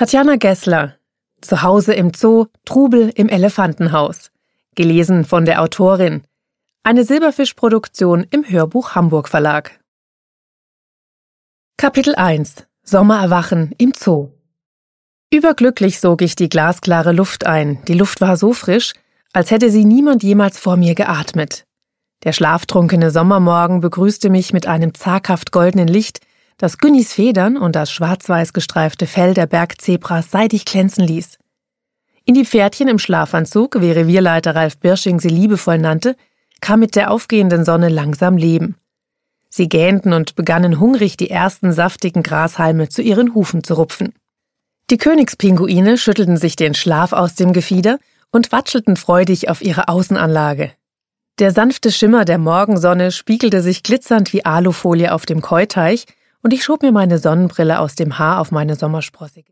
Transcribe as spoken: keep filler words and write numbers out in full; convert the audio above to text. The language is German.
Tatjana Geßler, Zu Hause im Zoo, Trubel im Elefantenhaus. Gelesen von der Autorin. Eine Silberfisch-Produktion im Hörbuch Hamburg Verlag. Kapitel eins. Sommererwachen im Zoo. Überglücklich sog ich die glasklare Luft ein. Die Luft war so frisch, als hätte sie niemand jemals vor mir geatmet. Der schlaftrunkene Sommermorgen begrüßte mich mit einem zaghaft goldenen Licht, das Günnis Federn und das schwarz-weiß gestreifte Fell der Bergzebras seidig glänzen ließ. In die Pferdchen im Schlafanzug, wie Revierleiter Ralf Birsching sie liebevoll nannte, kam mit der aufgehenden Sonne langsam Leben. Sie gähnten und begannen hungrig die ersten saftigen Grashalme zu ihren Hufen zu rupfen. Die Königspinguine schüttelten sich den Schlaf aus dem Gefieder und watschelten freudig auf ihre Außenanlage. Der sanfte Schimmer der Morgensonne spiegelte sich glitzernd wie Alufolie auf dem Keuteich, und ich schob mir meine Sonnenbrille aus dem Haar auf meine sommersprossige